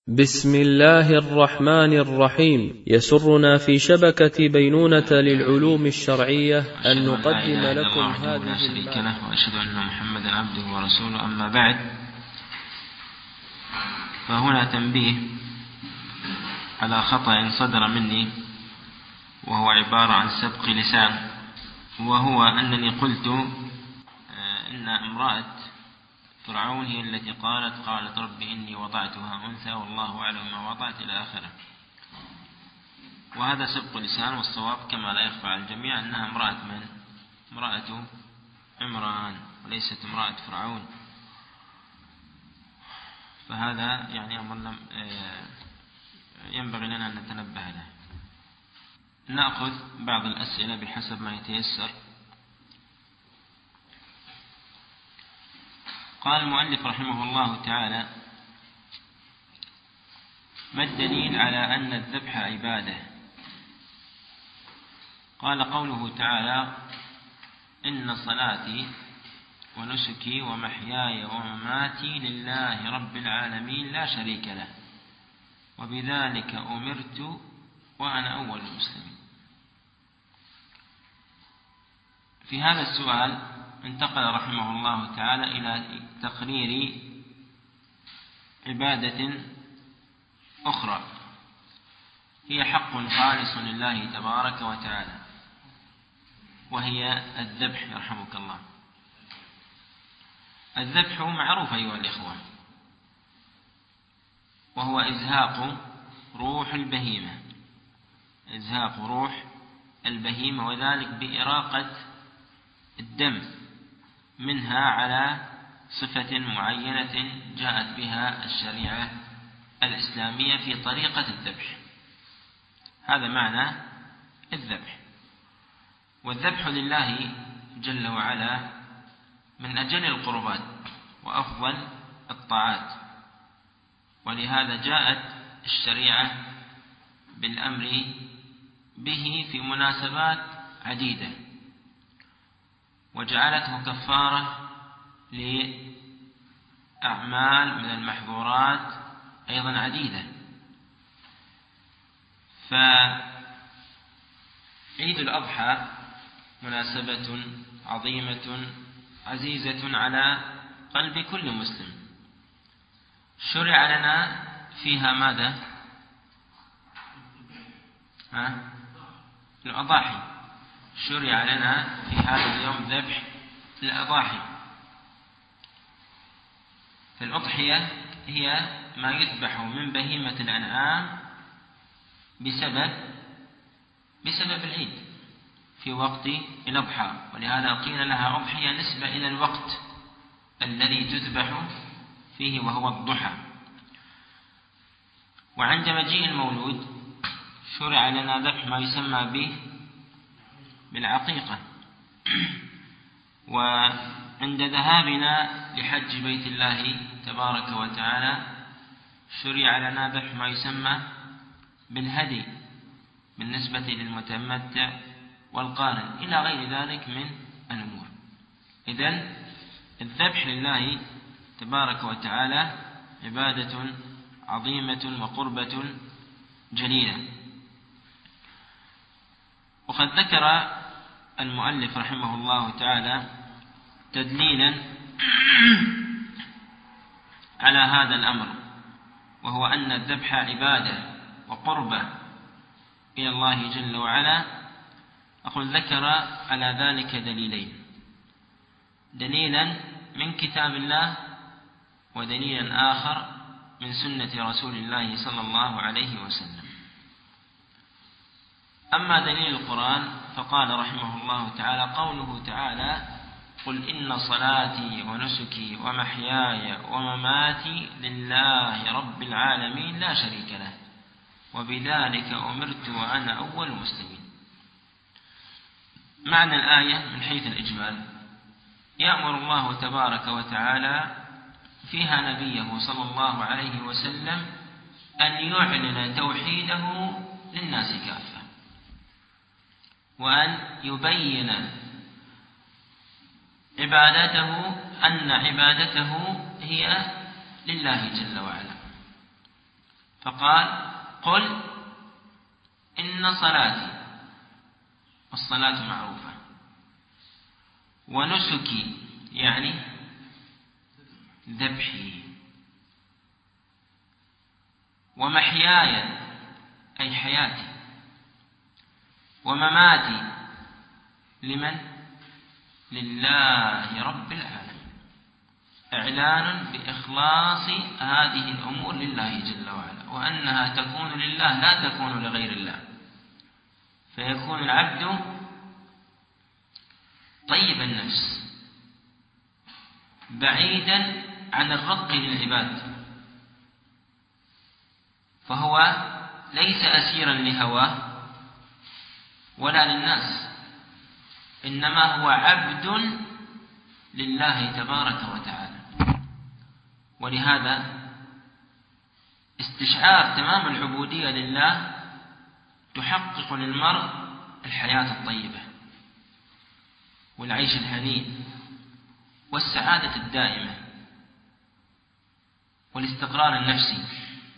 بسم الله الرحمن الرحيم. يسرنا في شبكة بينونة للعلوم الشرعية أن نقدم لكم هذه لا شريك له، وأشهد أن محمدا عبده ورسوله. أما بعد، فهنا تنبيه على خطأ صدر مني، وهو عبارة عن سبق لسان، وهو أنني قلت إن امرأة فرعون هي التي قالت رب إني وضعتها أنثى والله أعلم ما وضعت إلى آخره. وهذا سبق لسان، والصواب كما لا يخفى على الجميع أنها امرأة عمران وليست امرأة فرعون. فهذا يعني أمر ينبغي لنا أن نتنبه له. نأخذ بعض الأسئلة بحسب ما يتيسر. قال المؤلف رحمه الله تعالى: ما الدليل على أن الذبح عبادة؟ قال: قوله تعالى: إن صلاتي ونسكي ومحياي ومماتي لله رب العالمين لا شريك له وبذلك أمرت وأنا أول المسلمين. في هذا السؤال انتقل رحمه الله تعالى إلى تقرير عبادة أخرى هي حق خالص لله تبارك وتعالى، وهي الذبح. يرحمك الله. الذبح معروف أيها الإخوة، وهو إزهاق روح البهيمة، وذلك بإراقة الدم منها على صفة معينة جاءت بها الشريعة الإسلامية في طريقة الذبح. هذا معنى الذبح. والذبح لله جل وعلا من أجل القربات وأفضل الطاعات، ولهذا جاءت الشريعة بالأمر به في مناسبات عديدة، وجعلته كفارة لأعمال من المحظورات أيضا عديدة. فعيد الأضحى مناسبة عظيمة عزيزة على قلب كل مسلم. شرع لنا فيها ماذا؟ الأضاحي. شرع لنا في هذا اليوم ذبح الأضاحي. فالأضحية هي ما يذبح من بهيمة الأنعام بسبب العيد في وقت الأضحى، ولهذا قيل لها أضحية نسبة إلى الوقت الذي تذبح فيه وهو الضحى. وعند مجيء المولود شرع لنا ذبح ما يسمى به بالعقيقة. وعند ذهابنا لحج بيت الله تبارك وتعالى شرع لنا ذبح ما يسمى بالهدي بالنسبة للمتمتع والقارن إلى غير ذلك من الأمور. إذن الذبح لله تبارك وتعالى عبادة عظيمة وقربة جليلة. وقد ذكر المؤلف رحمه الله تعالى تدليلا على هذا الأمر، وهو أن الذبح عبادة وقربة إلى الله جل وعلا. أقول ذكر على ذلك دليلين: دليلا من كتاب الله، ودليلا آخر من سنة رسول الله صلى الله عليه وسلم. أما دليل القرآن فقال رحمه الله تعالى: قوله تعالى: قل إن صلاتي ونسكي ومحياي ومماتي لله رب العالمين لا شريك له وبذلك أمرت وأنا أول المسلمين. معنى الآية من حيث الإجمال: يأمر الله تبارك وتعالى فيها نبيه صلى الله عليه وسلم أن يعلن توحيده للناس كافة، وأن يبين أن عبادته هي لله جل وعلا. فقال قل إن صلاتي، والصلاة معروفة، ونسكي يعني ذبحي، ومحياي أي حياتي، ومماتي لمن؟ لله رب العالمين. إعلان بإخلاص هذه الأمور لله جل وعلا، وأنها تكون لله لا تكون لغير الله، فيكون العبد طيب النفس بعيدا عن الرق للعباد، فهو ليس أسيرا لهواه ولا للناس، إنما هو عبد لله تبارك وتعالى. ولهذا استشعار تمام العبودية لله تحقق للمرء الحياة الطيبة والعيش الهنيء والسعادة الدائمة والاستقرار النفسي.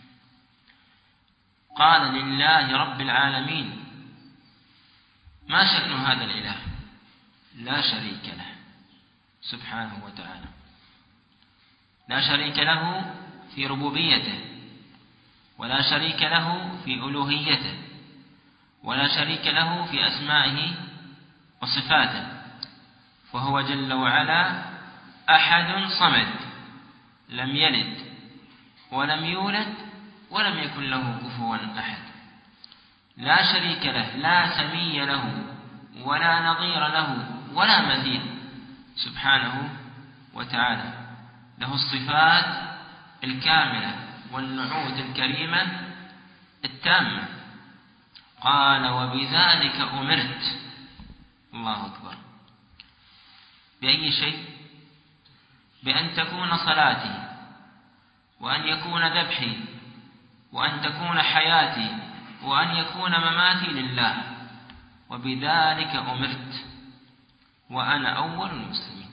قال لله رب العالمين، ما شأن هذا الإله؟ لا شريك له سبحانه وتعالى، لا شريك له في ربوبيته، ولا شريك له في ألوهيته، ولا شريك له في أسمائه وصفاته، فهو جل وعلا أحد صمد، لم يلد ولم يولد ولم يكن له كفوا أحد، لا شريك له، لا سمي له ولا نظير له ولا مثيل سبحانه وتعالى، له الصفات الكاملة والنعوت الكريمة التامة. قال وبذلك أمرت. الله أكبر. بأي شيء؟ بأن تكون صلاتي، وأن يكون ذبحي، وأن تكون حياتي، وأن يكون مماتي لله، وبذلك أمرت وأنا أول المسلمين.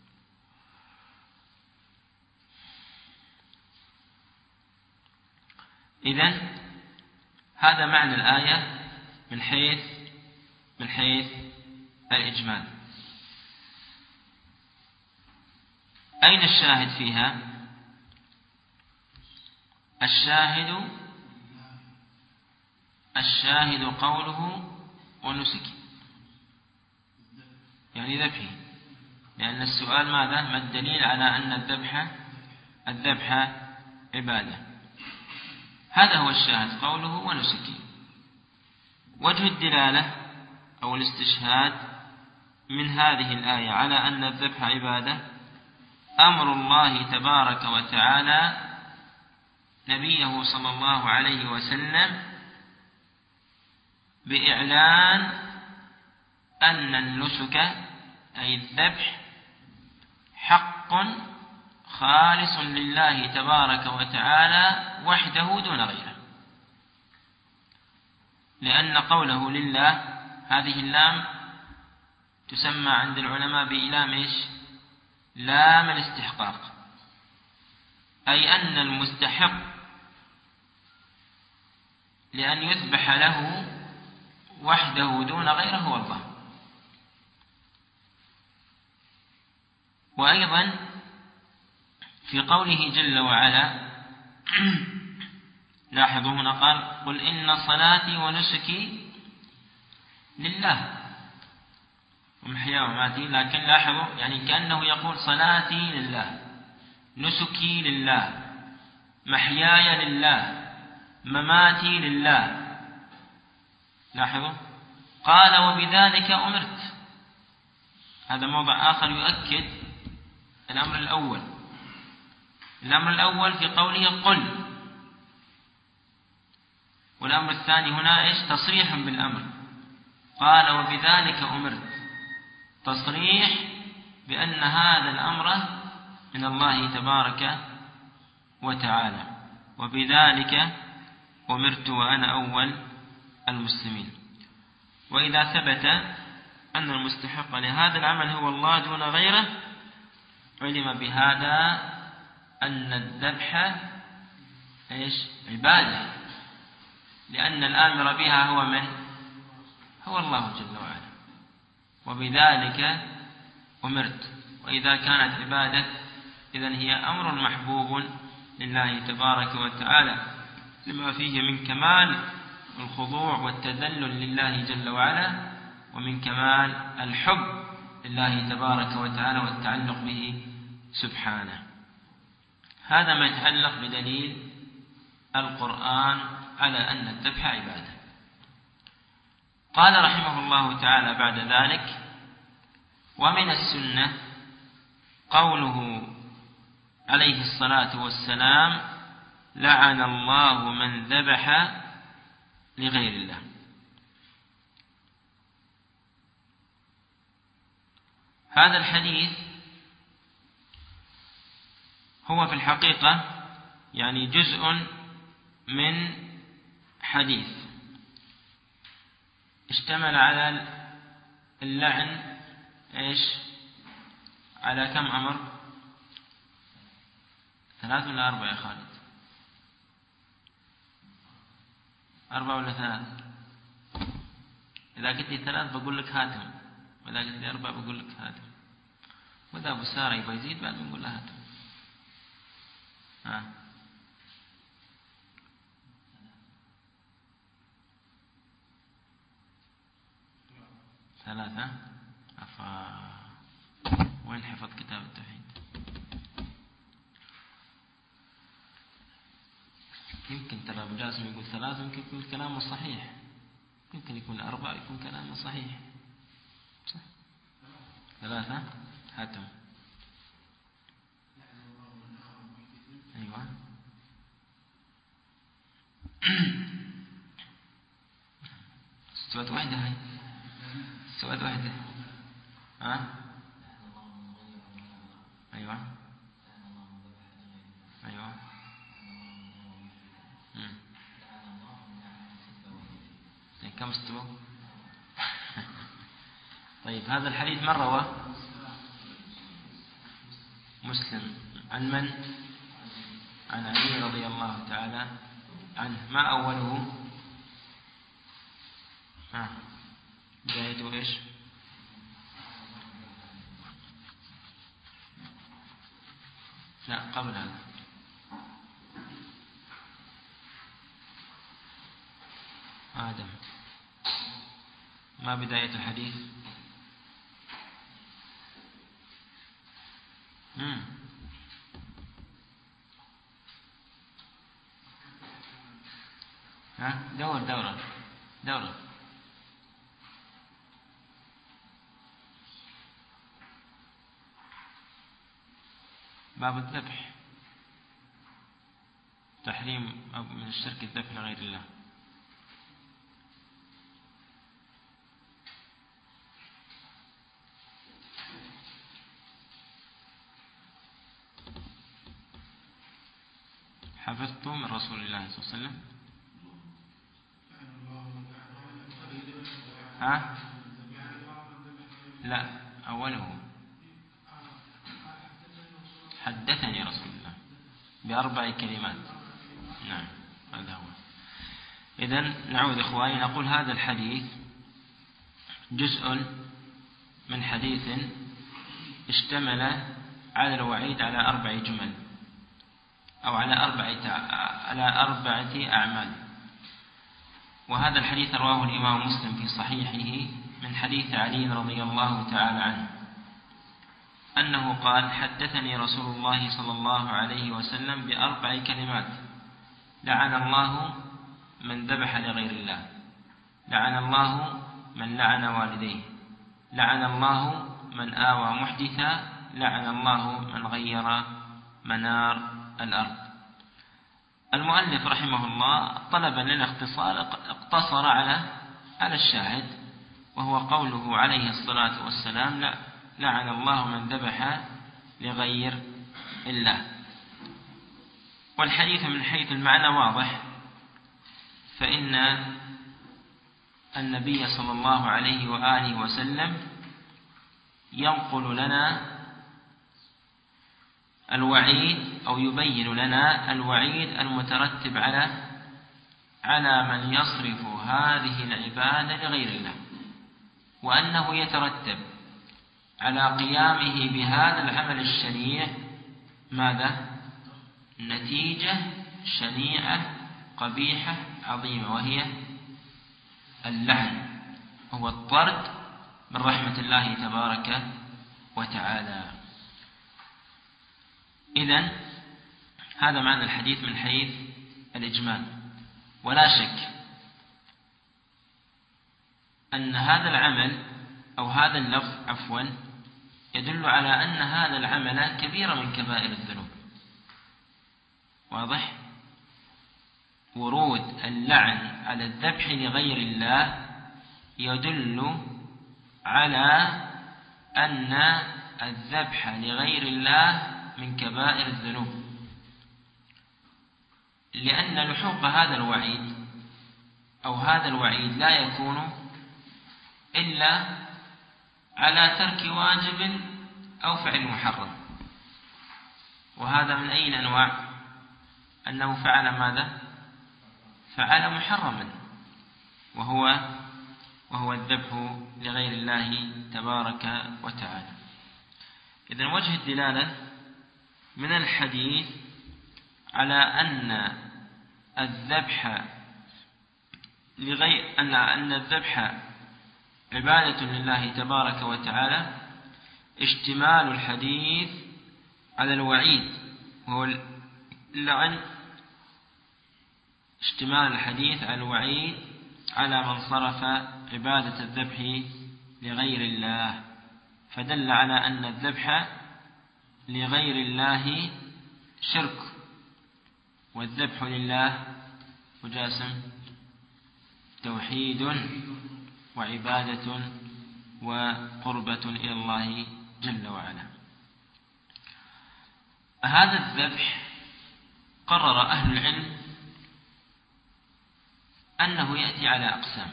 إذن هذا معنى الآية من حيث الإجمال. أين الشاهد فيها؟ الشاهد قوله ونسكي، يعني ذبحي، لأن السؤال ماذا؟ ما الدليل على أن الذبح عبادة؟ هذا هو الشاهد قوله ونسكي. وجه الدلالة أو الاستشهاد من هذه الآية على أن الذبح عبادة أمر الله تبارك وتعالى نبيه صلى الله عليه وسلم بإعلان أن النسك أي الذبح حق خالص لله تبارك وتعالى وحده دون غيره، لأن قوله لله هذه اللام تسمى عند العلماء بلام لام الاستحقاق، أي أن المستحق لأن يذبح له وحده دون غيره هو الله. وأيضا في قوله جل وعلا لاحظوا هنا قال قل إن صلاتي ونسكي لله ومحياي ومماتي، لكن لاحظوا يعني كأنه يقول صلاتي لله، نسكي لله، محياي لله، مماتي لله. لاحظوا قال وبذلك أمرت. هذا موضع آخر يؤكد الأمر الأول. الأمر الأول في قوله قل، والأمر الثاني هنا تصريح بالأمر. قال وبذلك أمرت، تصريح بأن هذا الأمر من الله تبارك وتعالى، وبذلك أمرت وأنا أول المسلمين. وإذا ثبت أن المستحق لهذا العمل هو الله دون غيره، علم بهذا أن الذبح إيش؟ عبادة، لأن الآمر بها هو من؟ هو الله جل وعلا، وبذلك أمرت. وإذا كانت عبادة إذن هي أمر محبوب لله تبارك وتعالى، لما فيه من كمال الخضوع والتذلل لله جل وعلا، ومن كمال الحب لله تبارك وتعالى والتعلق به سبحانه. هذا ما يتعلق بدليل القرآن على أن الذبح عبادة. قال رحمه الله تعالى بعد ذلك: ومن السنة قوله عليه الصلاة والسلام: لعن الله من ذبح لغير الله. هذا الحديث هو في الحقيقة يعني جزء من حديث اشتمل على اللعن إيش؟ على كم أمر؟ 3 ولا 4 يا خالد؟ 4 ولا 3؟ إذا قلت لي 3 بقول لك هاتم، وإذا قلت لي 4 بقول لك هاتم، وإذا أبو سارة يبغى يزيد بعد بنقول له هاتم. ها 3. وين حفظ كتاب التوحيد؟ يمكن ترى أبو جاسم يقول 3، يمكن يكون كلامه صحيح، يمكن يكون 4 يكون كلامه صحيح. صح 3 هاتم. أيوة استوت واحدة، هاي استوت واحدة. ها أيوة أيوة. كم استوى؟ طيب هذا الحديث من رواه؟ مسلم. عن من؟ عن علي رضي الله تعالى عنه. ما أوله؟ بدايته إيش؟ لا قبل هذا. آدم. ما بداية الحديث؟ دورة باب الذبح، تحريم من الشرك الذبح لغير الله. حفظت من رسول الله صلى الله عليه وسلم. لا أوله حدثني رسول الله ب4 كلمات. نعم هذا هو. إذن نعود إخواني، نقول هذا الحديث جزء من حديث اشتمل على الوعيد على 4 جمل، أو على 4 أعمال. وهذا الحديث رواه الإمام مسلم في صحيحه من حديث علي رضي الله تعالى عنه أنه قال: حدثني رسول الله صلى الله عليه وسلم ب4 كلمات: لعن الله من ذبح لغير الله، لعن الله من لعن والديه، لعن الله من آوى محدثا، لعن الله من غير منار الأرض. المؤلف رحمه الله طلبا للاختصار اقتصر على الشاهد، وهو قوله عليه الصلاة والسلام: لعن الله من ذبح لغير الله. والحديث من حيث المعنى واضح، فإن النبي صلى الله عليه وآله وسلم ينقل لنا الوعيد أو يبين لنا الوعيد المترتب على من يصرف هذه العبادة لغير الله، وأنه يترتب على قيامه بهذا العمل الشنيع ماذا؟ نتيجة شنيعة قبيحة عظيمة، وهي اللعن، هو الطرد من رحمة الله تبارك وتعالى. إذن هذا معنى الحديث من حيث الإجمال. ولا شك أن هذا العمل أو هذا اللفظ يدل على أن هذا العمل كبيرة من كبائر الذنوب. واضح؟ ورود اللعن على الذبح لغير الله يدل على أن الذبح لغير الله من كبائر الذنوب، لأن لحوق هذا الوعيد أو هذا الوعيد لا يكون إلا على ترك واجب أو فعل محرم. وهذا من أي الأنواع؟ أنه فعل ماذا؟ فعل محرما، وهو الذبح لغير الله تبارك وتعالى. إذن وجه الدلالة من الحديث على أن الذبح عبادة لله تبارك وتعالى اشتمال الحديث على الوعيد، وهو اللعن، اشتمال الحديث على الوعيد على من صرف عبادة الذبح لغير الله، فدل على أن الذبح لغير الله شرك، والذبح لله وجاسم توحيد وعبادة وقربة إلى الله جل وعلا. هذا الذبح قرر أهل العلم أنه يأتي على أقسام.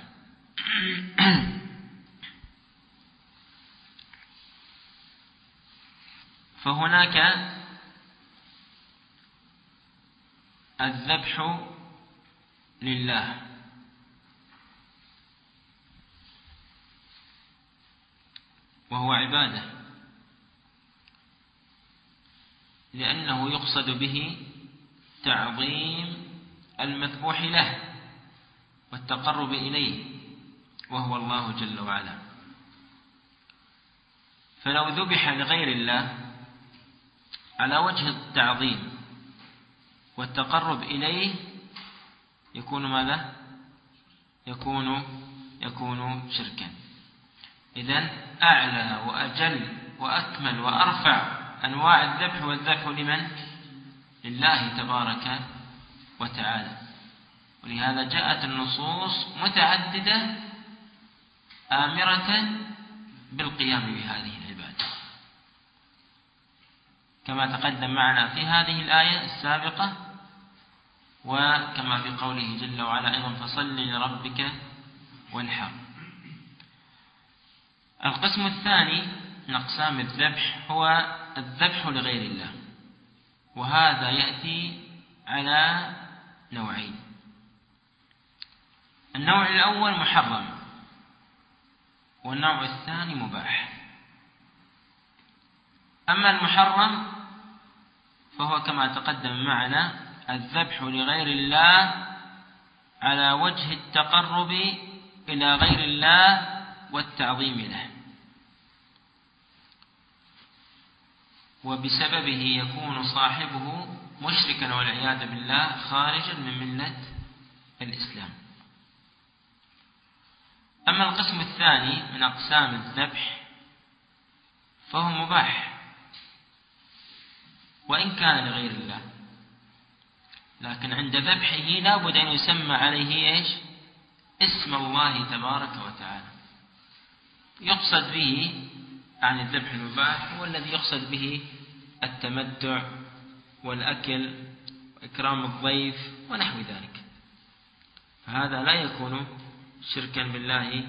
فهناك الذبح لله، وهو عبادة، لأنه يقصد به تعظيم المذبوح له والتقرب إليه، وهو الله جل وعلا. فلو ذبح لغير الله على وجه التعظيم والتقرب إليه يكون ماذا؟ يكون شركا. إذن أعلى وأجل وأكمل وأرفع أنواع الذبح والذبح لمن؟ لله تبارك وتعالى. ولهذا جاءت النصوص متعددة آمرة بالقيام بهذه العبادة، كما تقدم معنا في هذه الآية السابقة، وكما في قوله جل وعلا أيضا فصل لربك وانحر. القسم الثاني من أقسام الذبح هو الذبح لغير الله، وهذا يأتي على نوعين. النوع الأول محرم، والنوع الثاني مباح. أما المحرم فهو كما تقدم معنا الذبح لغير الله على وجه التقرب إلى غير الله والتعظيم له، وبسببه يكون صاحبه مشركا والعياذ بالله خارجا من ملة الإسلام. أما القسم الثاني من أقسام الذبح فهو مباح، وإن كان لغير الله، لكن عند ذبحه لا بد أن يسمى عليه اسم الله تبارك وتعالى. يقصد به عن الذبح المباح هو الذي يقصد به التمتع والأكل وإكرام الضيف ونحو ذلك، فهذا لا يكون شركا بالله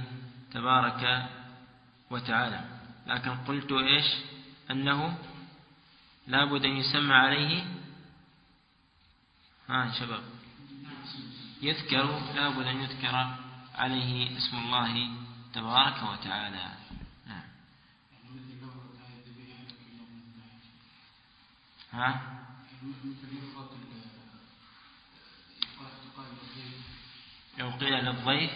تبارك وتعالى. لكن قلت أنه لابد أن يسمى عليه شباب يذكر، لابد أن يذكر عليه اسم الله تبارك وتعالى. لو قيل للضيف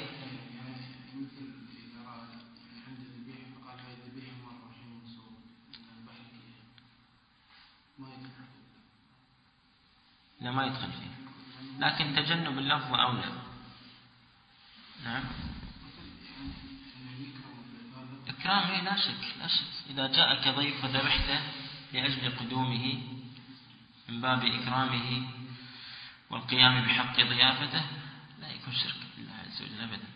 لا ما يدخل فيه، لكن تجنب اللفظ أولى. نعم إكرامه لا شك لا شك، إذا جاءك ضيف وذبحته لأجل قدومه من باب إكرامه والقيام بحق ضيافته لا يكون شرك بالله عز وجل أبدا.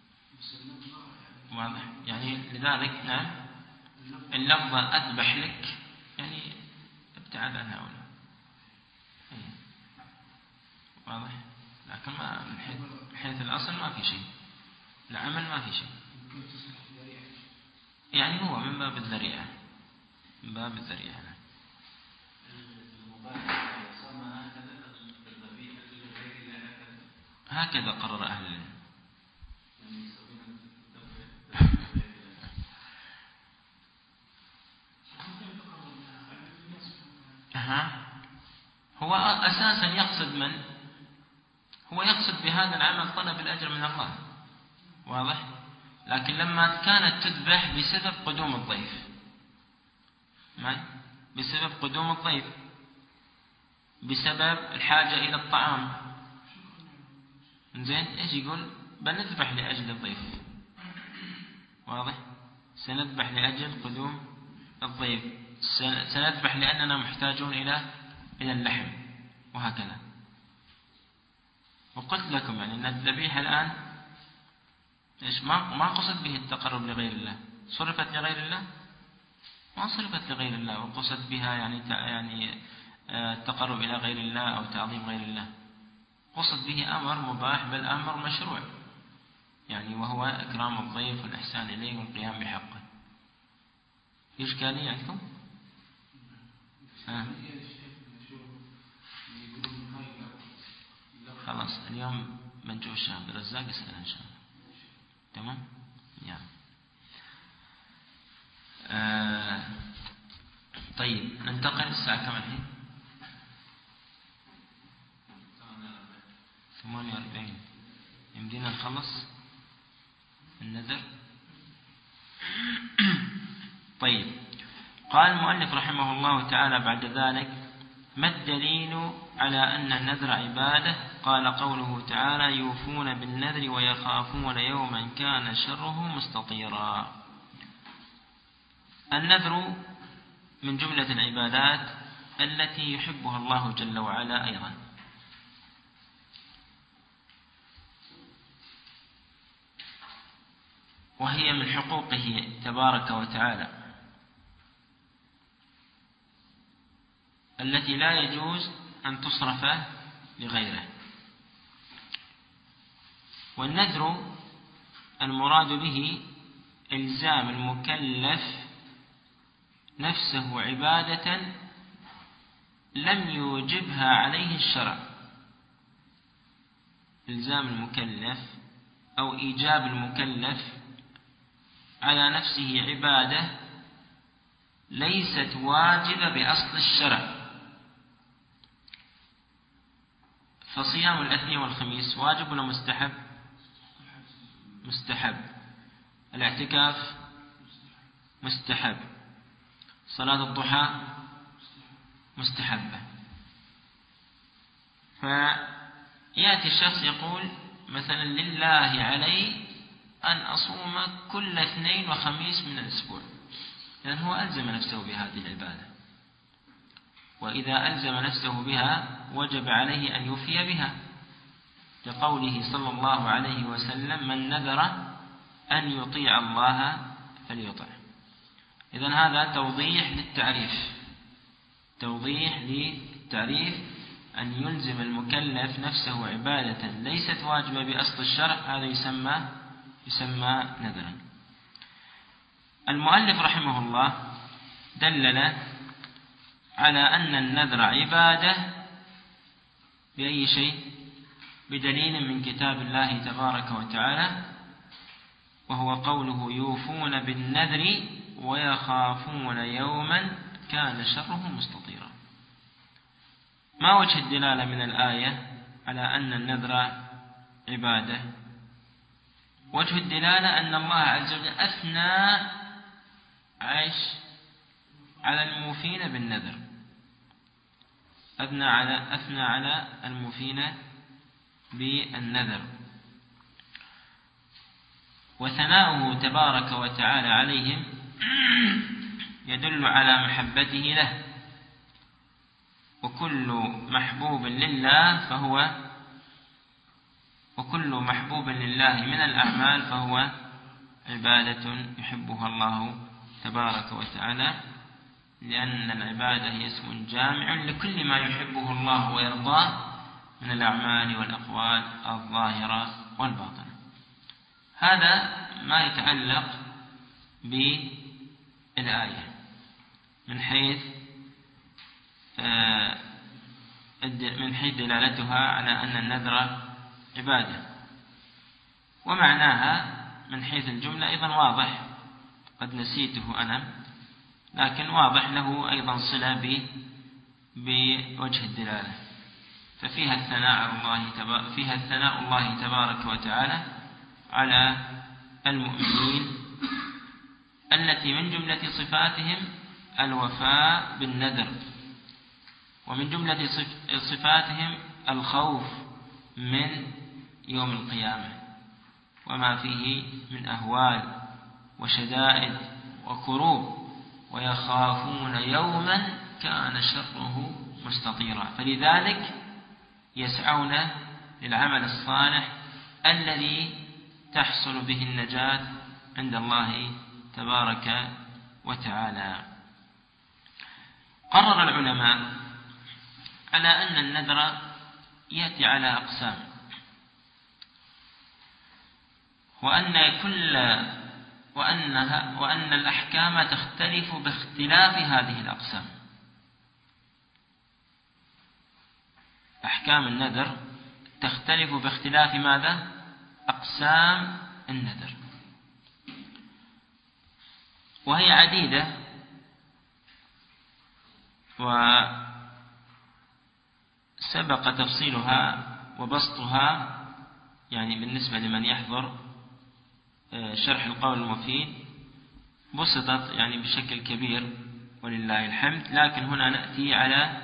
واضح؟ يعني لذلك نعم اللفظ أذبح لك يعني ابتعد عن هؤلاء. واضح؟ لكن ما من حيث الأصل ما في شيء، العمل ما في شيء، يعني هو من باب الذريعة، من باب الذريعة. هكذا قرر أهل العلم. هو أساسا يقصد من؟ هو يقصد بهذا العمل طلب الأجر من الله. واضح؟ لكن لما كانت تذبح بسبب قدوم الضيف، بسبب قدوم الضيف، بسبب الحاجة إلى الطعام، زين إيش يقول؟ بنذبح لأجل الضيف. واضح؟ سنذبح لأجل قدوم الضيف، سنذبح لأننا محتاجون إلى اللحم، وهكذا. وقلت لكم يعني أن الذبيحة الآن إيش ما قصد به التقرب لغير الله، صرفت لغير الله، ما صرفت لغير الله وقصد بها يعني التقرب إلى غير الله أو تعظيم غير الله، قصد به أمر مباح بل أمر مشروع، يعني وهو إكرام الضيف والإحسان إليه والقيام بحقه. إشكالية عندكم؟ خلاص اليوم بنشوف الشيخ عبد الرزاق يسأل إن شاء الله. تمام؟ يعني. طيب ننتقل الساعة كم الحين؟ 48. يمدينا نخلص النذر؟ طيب قال المؤلف رحمه الله تعالى بعد ذلك: ما الدليل على أن النذر عبادة؟ قال قوله تعالى: يوفون بالنذر ويخافون يوما كان شره مستطيرا. النذر من جملة العبادات التي يحبها الله جل وعلا أيضا، وهي من حقوقه تبارك وتعالى التي لا يجوز أن تصرف لغيره. والنذر المراد به إلزام المكلف نفسه عبادة لم يوجبها عليه الشرع، إلزام المكلف أو إيجاب المكلف على نفسه عبادة ليست واجبة بأصل الشرع. فصيام الاثنين والخميس واجب ولا مستحب؟ مستحب. الاعتكاف مستحب. صلاة الضحى مستحبة. فيأتي الشخص يقول مثلا: لله علي أن أصوم كل اثنين وخميس من الأسبوع، لأن هو ألزم نفسه بهذه العبادة، وإذا ألزم نفسه بها وجب عليه أن يوفي بها، لقوله صلى الله عليه وسلم: من نذر أن يطيع الله فليطع. إذن هذا توضيح للتعريف أن يلزم المكلف نفسه عبادة ليست واجبة بأصل الشرع، هذا يسمى نذرا. المؤلف رحمه الله دلل على أن النذر عبادة بأي شيء؟ بدليل من كتاب الله تبارك وتعالى، وهو قوله يوفون بالنذر ويخافون يوما كان شره مستطيرا. ما وجه الدلالة من الآية على أن النذر عبادة؟ وجه الدلالة أن الله عز وجل أثنى على الموفين بالنذر، أثنى على الموفين بالنذر، وثناؤه تبارك وتعالى عليهم يدل على محبته له، وكل محبوب لله من الأعمال فهو عبادة يحبها الله تبارك وتعالى، لأن العبادة هي اسم جامع لكل ما يحبه الله ويرضاه من الأعمال والأقوال الظاهرة والباطنة. هذا ما يتعلق بالآية من حيث دلالتها على أن النذر عبادة، ومعناها من حيث الجملة أيضا واضح، قد نسيته أنا، لكن واضح له أيضا صلة بوجه الدلالة. ففيها الثناء الله تبارك وتعالى على المؤمنين التي من جملة صفاتهم الوفاء بالنذر، ومن جملة صفاتهم الخوف من يوم القيامة وما فيه من أهوال وشدائد وكروب، ويخافون يوما كان شره مستطيرا، فلذلك يسعون للعمل الصالح الذي تحصل به النجاة عند الله تبارك وتعالى. قرر العلماء على أن النذر يأتي على أقسام، وأن الأحكام تختلف باختلاف هذه الأقسام. أحكام النذر تختلف باختلاف ماذا؟ أقسام النذر، وهي عديدة، وسبق تفصيلها وبسطها يعني بالنسبة لمن يحضر شرح القول المفيد بسطت يعني بشكل كبير ولله الحمد، لكن هنا نأتي على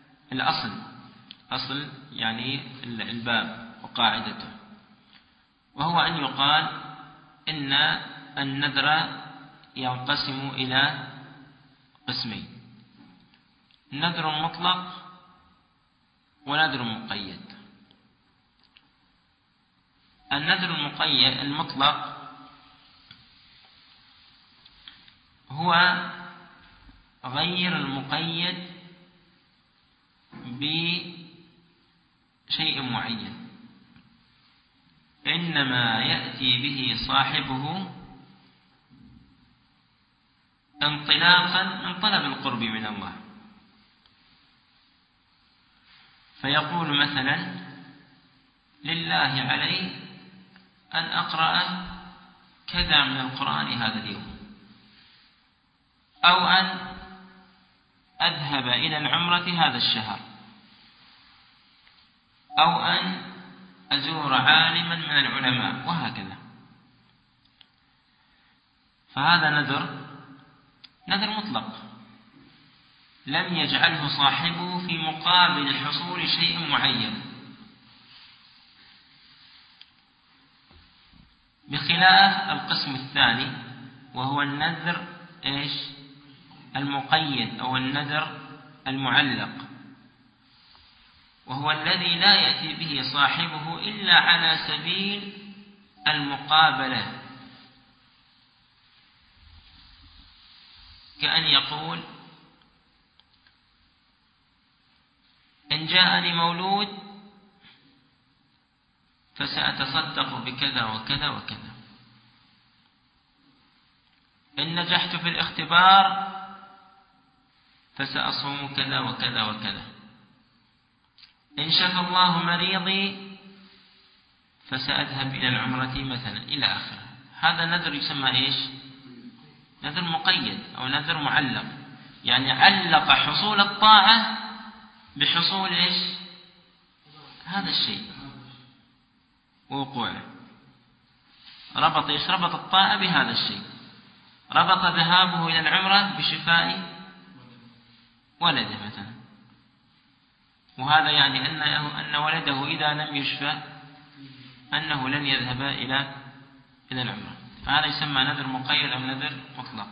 أصل يعني الباب وقاعدته، وهو أن يقال إن النذر ينقسم إلى قسمين: نذر مطلق ونذر مقيد. النذر المطلق هو غير المقيد بشيء معين، إنما يأتي به صاحبه انطلاقا من طلب القرب من الله، فيقول مثلا: لله علي أن أقرأ كذا من القرآن هذا اليوم، أو أن أذهب إلى العمرة هذا الشهر، أو أن أزور عالما من العلماء، وهكذا. فهذا نذر مطلق لم يجعله صاحبه في مقابل حصول شيء معين، بخلاف القسم الثاني وهو النذر المقيد أو النذر المعلق، وهو الذي لا يأتي به صاحبه إلا على سبيل المقابلة، كأن يقول: إن جاءني مولود فسأتصدق بكذا وكذا وكذا، إن نجحت في الاختبار فسأصوم كذا وكذا وكذا. إن شفى الله مريضي فسأذهب إلى العمرة مثلا إلى آخره. هذا نذر يسمى إيش؟ نذر مقيد أو نذر معلق، يعني علق حصول الطاعة بحصول إيش؟ هذا الشيء ووقوعه. ربط إيش؟ ربط الطاعة بهذا الشيء. ربط ذهابه إلى العمرة بشفاء ولده مثلا، وهذا يعني أن ولده إذا لم يشفى أنه لن يذهب إلى العمرة. فهذا يسمى نذر مقيد أو نذر مطلق.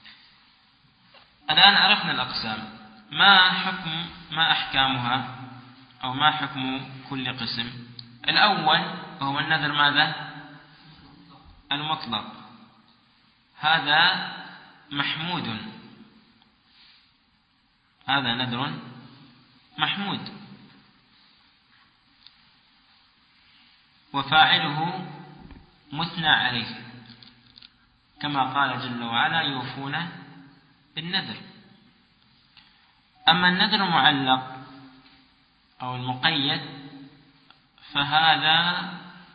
الآن عرفنا الأقسام. ما أحكامها أو ما حكم كل قسم؟ الأول وهو النذر ماذا؟ المطلق. هذا محمود، هذا نذر محمود، وفاعله مثنى عليه، كما قال جل وعلا يوفون بالنذر. أما النذر المعلق أو المقيد فهذا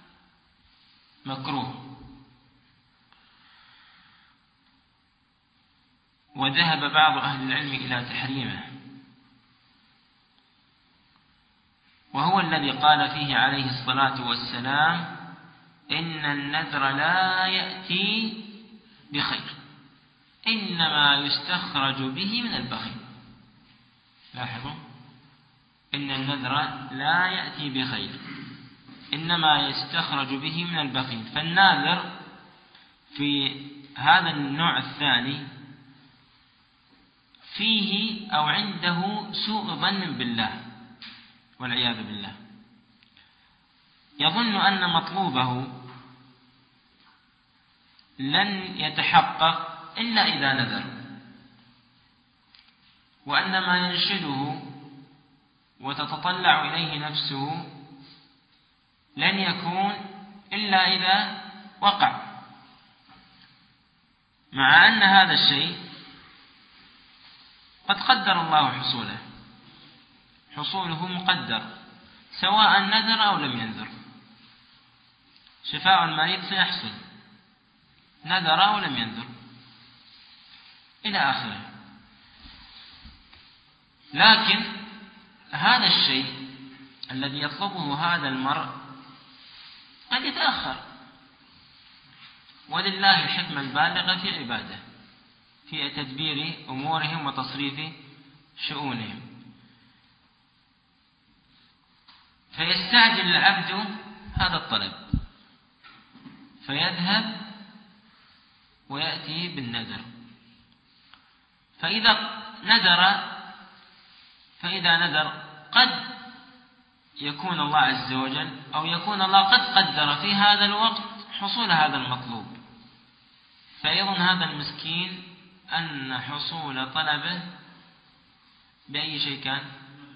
مكروه، وذهب بعض أهل العلم إلى تحريمه، وهو الذي قال فيه عليه الصلاة والسلام إن النذر لا يأتي بخير إنما يستخرج به من البخيل. لاحظوا، إن النذر لا يأتي بخير إنما يستخرج به من البخيل. فالناذر في هذا النوع الثاني فيه أو عنده سوء ظن بالله والعياذ بالله، يظن أن مطلوبه لن يتحقق إلا إذا نذر، وأن ما ينشده وتتطلع إليه نفسه لن يكون إلا إذا وقع، مع أن هذا الشيء قد قدر الله حصوله مقدر، سواء نذر أو لم ينذر. شفاء المريض سيحصل نذر أو لم ينذر إلى آخره. لكن هذا الشيء الذي يطلبه هذا المرء قد يتأخر، ولله الحكمة البالغة في عباده في تدبير أمورهم وتصريف شؤونهم. فيستعجل العبد هذا الطلب فيذهب ويأتي بالنذر، فإذا نذر قد يكون الله عز وجل أو يكون الله قد قدر في هذا الوقت حصول هذا المطلوب، فيظن هذا المسكين أن حصول طلبه بأي شيء كان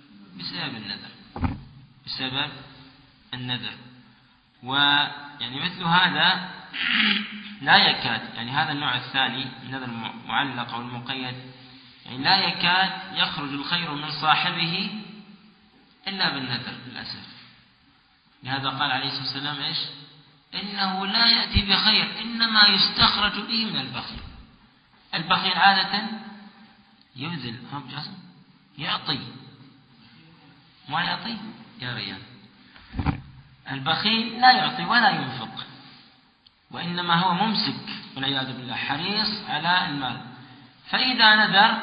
بسبب النذر. ويعني مثل هذا لا يكاد، يعني هذا النوع الثاني النذر المعلق أو المقيد، يعني لا يكاد يخرج الخير من صاحبه إلا بالنذر للأسف. لهذا قال عليه الصلاة والسلام إيش؟ إنه لا يأتي بخير إنما يستخرج به من البخيل. البخيل عادة يبذل، يعطي، ما يعطي يا ريال. البخيل لا يعطي ولا ينفق، وإنما هو ممسك والعياذ بالله، حريص على المال. فإذا نذر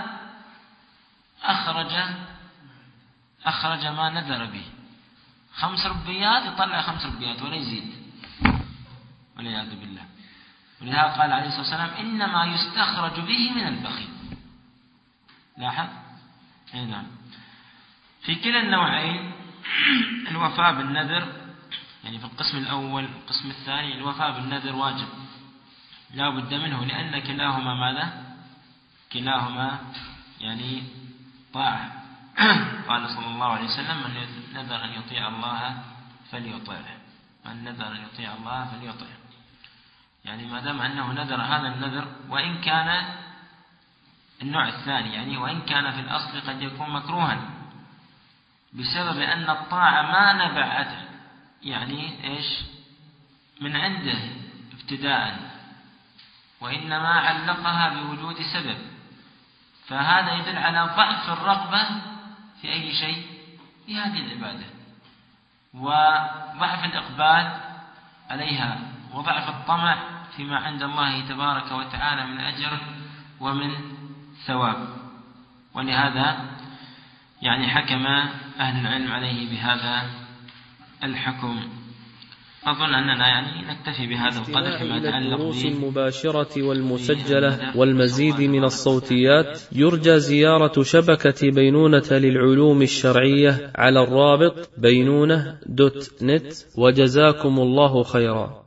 أخرج ما نذر به، 5 ربيات يطلع 5 ربيات ولا يزيد والعياذ بالله. ولهذا قال عليه الصلاة والسلام إنما يستخرج به من البخيل. لاحظ؟ نعم. في كلا النوعين الوفاء بالنذر، يعني في القسم الأول والقسم الثاني الوفاء بالنذر واجب لا بد منه، لأن كلاهما ماذا؟ كلاهما يعني طاعة. قال صلى الله عليه وسلم من نذر أن يطيع الله فليطيعه، من نذر أن يطيع الله فليطيعه. يعني ما دام أنه نذر هذا النذر وإن كان النوع الثاني يعني وإن كان في الأصل قد يكون مكروها بسبب أن الطاعة ما نبعت يعني إيش من عنده ابتداء، وإنما علقها بوجود سبب، فهذا يدل على ضعف الرغبة في أي شيء في هذه العبادة، وضعف الإقبال عليها، وضعف الطمع فيما عند الله تبارك وتعالى من أجر ومن ثواب. ولهذا يعني حكم أهل العلم عليه بهذا الحكم. أظن أننا يعني نكتفي بهذا القدر فيما يتعلق بالدروس المباشرة والمسجلة والمزيد من الصوتيات. يرجى زيارة شبكة بينونة للعلوم الشرعية على الرابط بينونة.net. وجزاكم الله خيرا.